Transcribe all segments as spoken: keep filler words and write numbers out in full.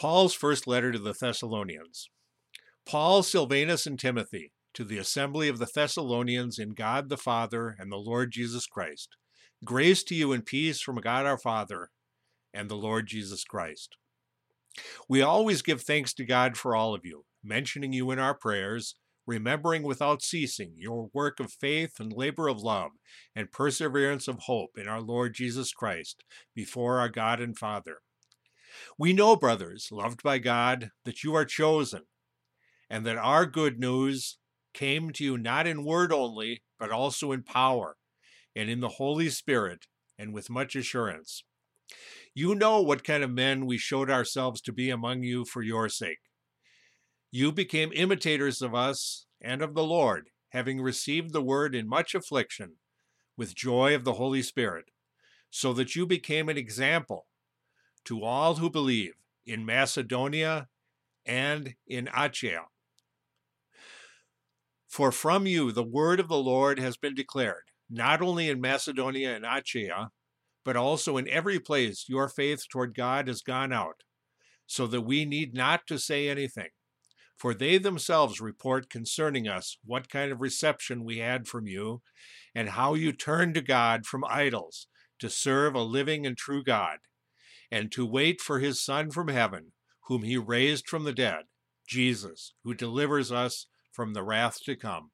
Paul's first letter to the Thessalonians. Paul, Silvanus, and Timothy, to the assembly of the Thessalonians in God the Father and the Lord Jesus Christ. Grace to you and peace from God our Father and the Lord Jesus Christ. We always give thanks to God for all of you, mentioning you in our prayers, remembering without ceasing your work of faith and labor of love and perseverance of hope in our Lord Jesus Christ before our God and Father. We know, brothers, loved by God, that you are chosen, and that our good news came to you not in word only, but also in power, and in the Holy Spirit, and with much assurance. You know what kind of men we showed ourselves to be among you for your sake. You became imitators of us and of the Lord, having received the word in much affliction, with joy of the Holy Spirit, so that you became an example to all who believe in Macedonia and in Achaia. For from you the word of the Lord has been declared, not only in Macedonia and Achaia, but also in every place your faith toward God has gone out, so that we need not to say anything. For they themselves report concerning us what kind of reception we had from you, and how you turned to God from idols to serve a living and true God, and to wait for his Son from heaven, whom he raised from the dead, Jesus, who delivers us from the wrath to come.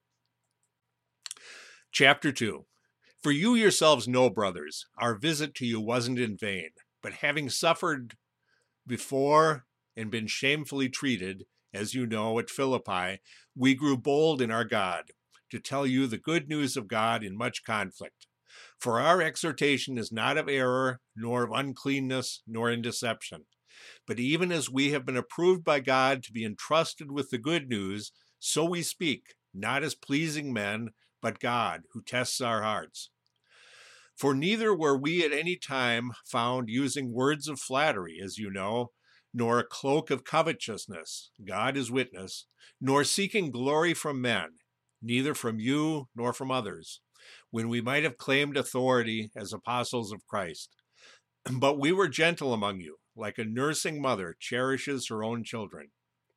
Chapter two. For you yourselves know, brothers, our visit to you wasn't in vain, but having suffered before and been shamefully treated, as you know, at Philippi, we grew bold in our God to tell you the good news of God in much conflict. For our exhortation is not of error, nor of uncleanness, nor in deception. But even as we have been approved by God to be entrusted with the good news, so we speak, not as pleasing men, but God, who tests our hearts. For neither were we at any time found using words of flattery, as you know, nor a cloak of covetousness, God is witness, nor seeking glory from men, neither from you nor from others, when we might have claimed authority as apostles of Christ. But we were gentle among you, like a nursing mother cherishes her own children.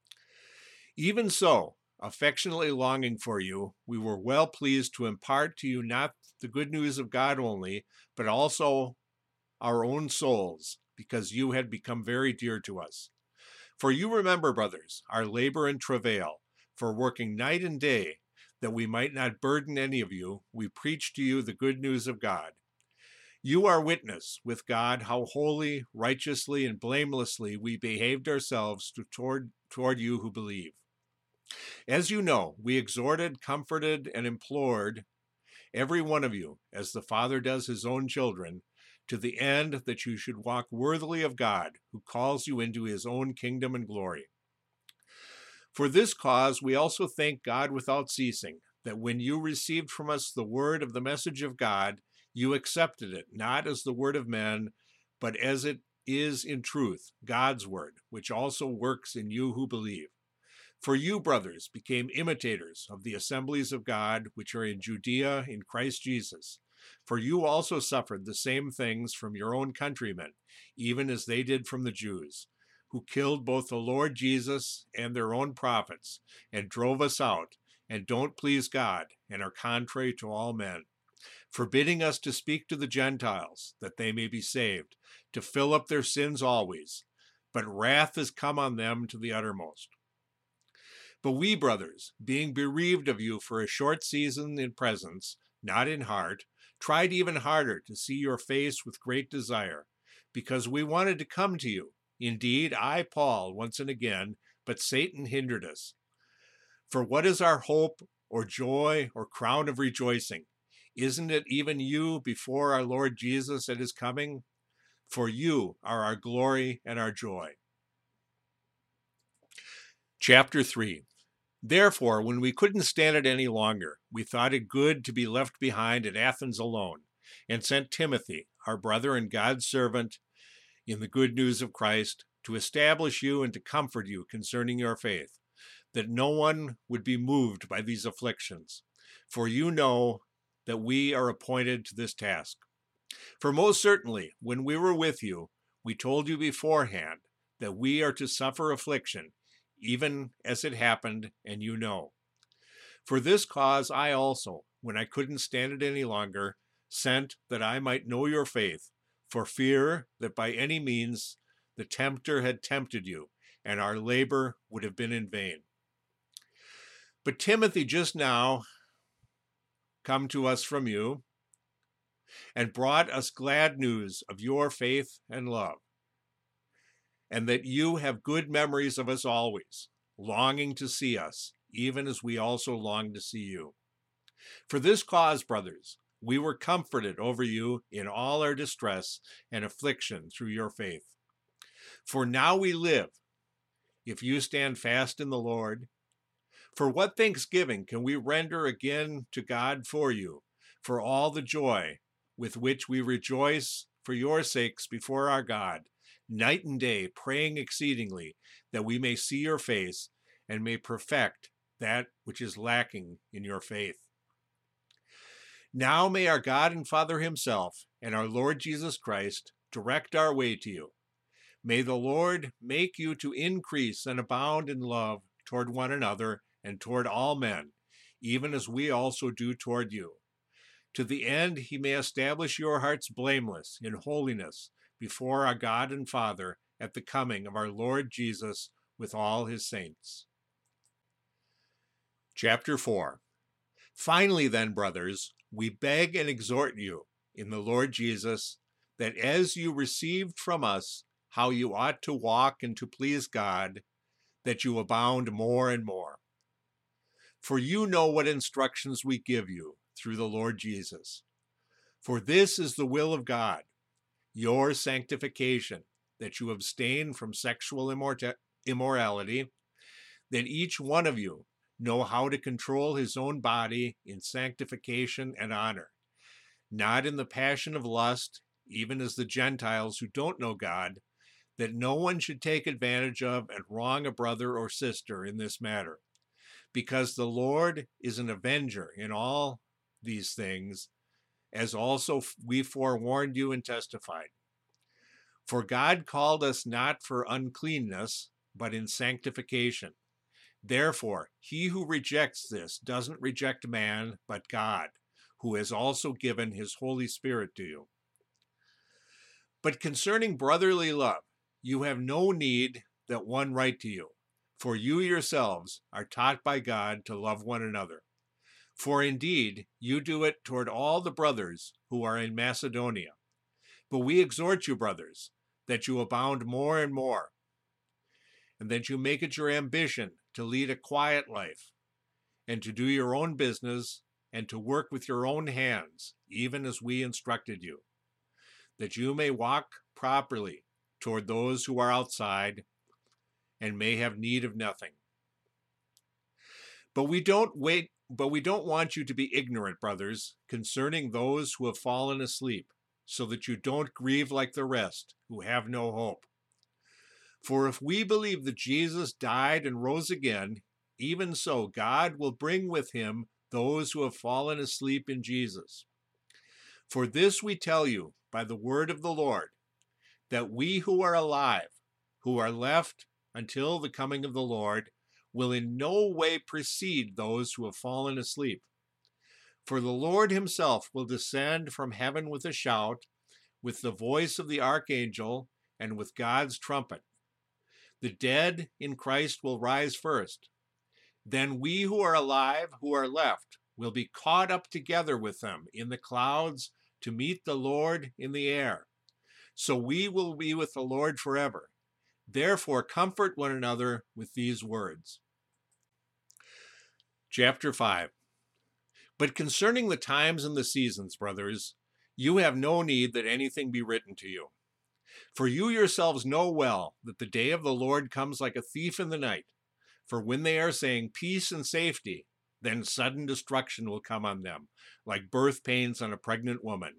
Even so, affectionately longing for you, we were well pleased to impart to you not the good news of God only, but also our own souls, because you had become very dear to us. For you remember, brothers, our labor and travail, for working night and day, that we might not burden any of you, we preach to you the good news of God. You are witness with God how holy, righteously, and blamelessly we behaved ourselves to, toward, toward you who believe. As you know, we exhorted, comforted, and implored every one of you, as the Father does his own children, to the end that you should walk worthily of God, who calls you into his own kingdom and glory. For this cause we also thank God without ceasing, that when you received from us the word of the message of God, you accepted it, not as the word of men, but as it is in truth, God's word, which also works in you who believe. For you, brothers, became imitators of the assemblies of God, which are in Judea in Christ Jesus. For you also suffered the same things from your own countrymen, even as they did from the Jews, who killed both the Lord Jesus and their own prophets, and drove us out, and don't please God, and are contrary to all men, forbidding us to speak to the Gentiles, that they may be saved, to fill up their sins always. But wrath has come on them to the uttermost. But we, brothers, being bereaved of you for a short season in presence, not in heart, tried even harder to see your face with great desire, because we wanted to come to you. Indeed, I, Paul, once and again, but Satan hindered us. For what is our hope, or joy, or crown of rejoicing? Isn't it even you before our Lord Jesus at his coming? For you are our glory and our joy. Chapter three. Therefore, when we couldn't stand it any longer, we thought it good to be left behind at Athens alone, and sent Timothy, our brother and God's servant, in the good news of Christ, to establish you and to comfort you concerning your faith, that no one would be moved by these afflictions. For you know that we are appointed to this task. For most certainly, when we were with you, we told you beforehand that we are to suffer affliction, even as it happened, and you know. For this cause I also, when I couldn't stand it any longer, sent that I might know your faith, for fear that by any means the tempter had tempted you, and our labor would have been in vain. But Timothy just now come to us from you, and brought us glad news of your faith and love, and that you have good memories of us always, longing to see us, even as we also long to see you. For this cause, brothers, we were comforted over you in all our distress and affliction through your faith. For now we live, if you stand fast in the Lord. For what thanksgiving can we render again to God for you, for all the joy with which we rejoice for your sakes before our God, night and day, praying exceedingly, that we may see your face and may perfect that which is lacking in your faith. Now may our God and Father himself and our Lord Jesus Christ direct our way to you. May the Lord make you to increase and abound in love toward one another and toward all men, even as we also do toward you, to the end he may establish your hearts blameless in holiness before our God and Father at the coming of our Lord Jesus with all his saints. Chapter four. Finally then, brothers, we beg and exhort you in the Lord Jesus, that as you received from us how you ought to walk and to please God, that you abound more and more. For you know what instructions we give you through the Lord Jesus. For this is the will of God, your sanctification, that you abstain from sexual immorta- immorality, that each one of you know how to control his own body in sanctification and honor, not in the passion of lust, even as the Gentiles who don't know God, that no one should take advantage of and wrong a brother or sister in this matter, because the Lord is an avenger in all these things, as also we forewarned you and testified. For God called us not for uncleanness, but in sanctification. Therefore, he who rejects this doesn't reject man, but God, who has also given his Holy Spirit to you. But concerning brotherly love, you have no need that one write to you, for you yourselves are taught by God to love one another. For indeed, you do it toward all the brothers who are in Macedonia. But we exhort you, brothers, that you abound more and more, and that you make it your ambition to lead a quiet life, and to do your own business, and to work with your own hands, even as we instructed you, that you may walk properly toward those who are outside, and may have need of nothing. But we don't wait, but we don't want you to be ignorant, brothers, concerning those who have fallen asleep, so that you don't grieve like the rest who have no hope. For if we believe that Jesus died and rose again, even so God will bring with him those who have fallen asleep in Jesus. For this we tell you by the word of the Lord, that we who are alive, who are left until the coming of the Lord, will in no way precede those who have fallen asleep. For the Lord himself will descend from heaven with a shout, with the voice of the archangel, and with God's trumpet. The dead in Christ will rise first. Then we who are alive, who are left, will be caught up together with them in the clouds to meet the Lord in the air. So we will be with the Lord forever. Therefore, comfort one another with these words. Chapter five. But concerning the times and the seasons, brothers, you have no need that anything be written to you. For you yourselves know well that the day of the Lord comes like a thief in the night. For when they are saying peace and safety, then sudden destruction will come on them, like birth pains on a pregnant woman.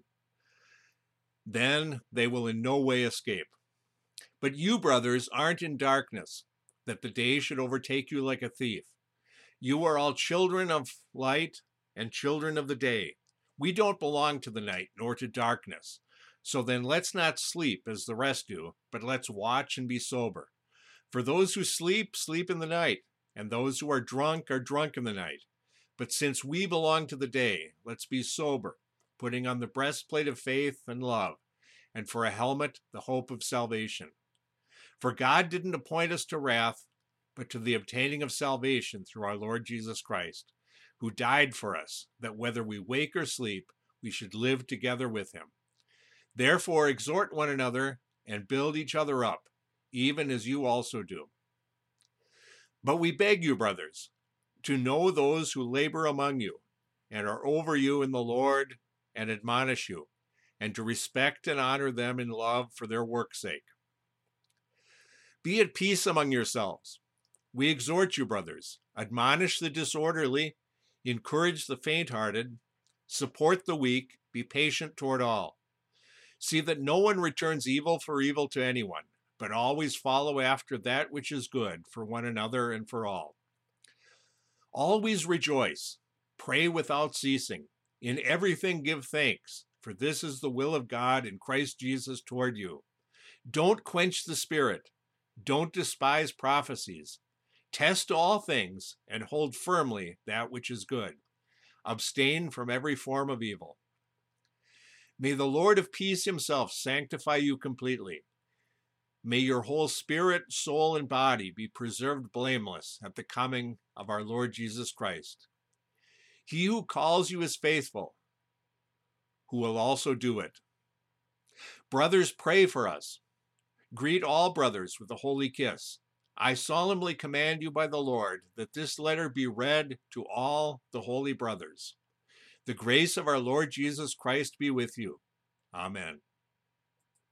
Then they will in no way escape. But you, brothers, aren't in darkness, that the day should overtake you like a thief. You are all children of light and children of the day. We don't belong to the night nor to darkness. So then let's not sleep as the rest do, but let's watch and be sober. For those who sleep, sleep in the night, and those who are drunk are drunk in the night. But since we belong to the day, let's be sober, putting on the breastplate of faith and love, and for a helmet, the hope of salvation. For God didn't appoint us to wrath, but to the obtaining of salvation through our Lord Jesus Christ, who died for us, that whether we wake or sleep, we should live together with him. Therefore exhort one another and build each other up, even as you also do. But we beg you, brothers, to know those who labor among you and are over you in the Lord and admonish you, and to respect and honor them in love for their work's sake. Be at peace among yourselves. We exhort you, brothers, admonish the disorderly, encourage the faint-hearted, support the weak, be patient toward all. See that no one returns evil for evil to anyone, but always follow after that which is good for one another and for all. Always rejoice, pray without ceasing, in everything give thanks, for this is the will of God in Christ Jesus toward you. Don't quench the spirit, don't despise prophecies. Test all things and hold firmly that which is good. Abstain from every form of evil. May the Lord of peace himself sanctify you completely. May your whole spirit, soul, and body be preserved blameless at the coming of our Lord Jesus Christ. He who calls you is faithful, who will also do it. Brothers, pray for us. Greet all brothers with a holy kiss. I solemnly command you by the Lord that this letter be read to all the holy brothers. The grace of our Lord Jesus Christ be with you. Amen.